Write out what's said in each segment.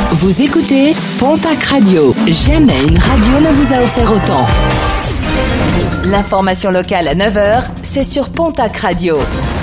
Vous écoutez Pontac Radio. Jamais une radio ne vous a offert autant. L'information locale à 9h, c'est sur Pontac Radio.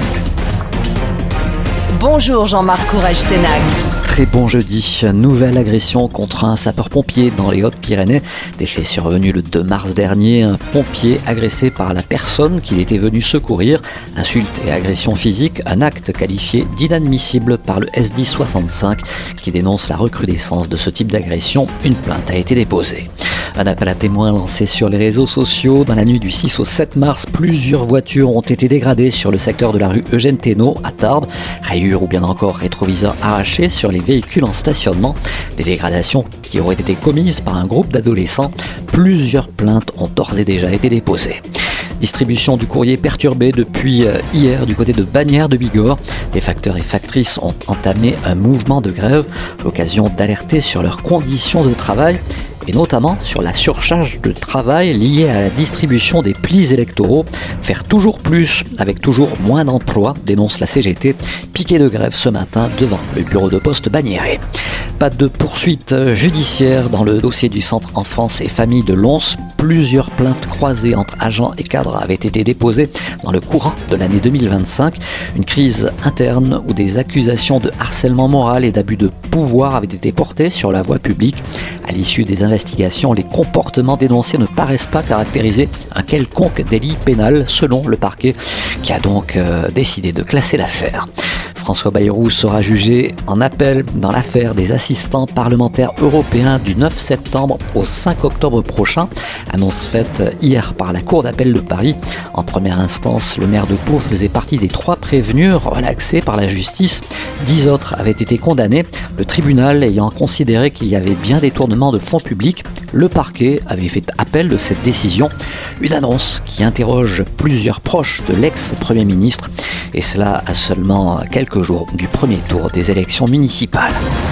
Bonjour Jean-Marc Courage-Sénac. Très bon jeudi. Nouvelle agression contre un sapeur-pompier dans les Hautes-Pyrénées. Des faits survenus le 2 mars dernier. Un pompier agressé par la personne qu'il était venu secourir. Insultes et agression physique. Un acte qualifié d'inadmissible par le SD 65 qui dénonce la recrudescence de ce type d'agression. Une plainte a été déposée. Un appel à témoins lancé sur les réseaux sociaux. Dans la nuit du 6 au 7 mars, plusieurs voitures ont été dégradées sur le secteur de la rue Eugène Thénault à Tarbes. Rayures ou bien encore rétroviseurs arrachés sur les véhicules en stationnement. Des dégradations qui auraient été commises par un groupe d'adolescents. Plusieurs plaintes ont d'ores et déjà été déposées. Distribution du courrier perturbée depuis hier du côté de Bagnères de Bigorre. Les facteurs et factrices ont entamé un mouvement de grève, l'occasion d'alerter sur leurs conditions de travail et notamment sur la surcharge de travail liée à la distribution des plis électoraux. Faire toujours plus avec toujours moins d'emplois, dénonce la CGT. Piquet de grève ce matin devant le bureau de poste Bagnères. Pas de poursuite judiciaire dans le dossier du centre enfance et famille de Lons. Plusieurs plaintes croisées entre agents et cadres avaient été déposées dans le courant de l'année 2025. Une crise interne où des accusations de harcèlement moral et d'abus de pouvoir avaient été portées sur la voie publique. À l'issue des investigations, les comportements dénoncés ne paraissent pas caractériser un quelconque délit pénal selon le parquet qui a donc décidé de classer l'affaire. François Bayrou sera jugé en appel dans l'affaire des assistants parlementaires européens du 9 septembre au 5 octobre prochain. Annonce faite hier par la Cour d'appel de Paris. En première instance, le maire de Pau faisait partie des 3 prévenus relaxés par la justice. 10 autres avaient été condamnés. Le tribunal ayant considéré qu'il y avait bien détournement de fonds publics, le parquet avait fait appel de cette décision. Une annonce qui interroge plusieurs proches de l'ex-premier ministre. Et cela à seulement quelques jours du premier tour des élections municipales.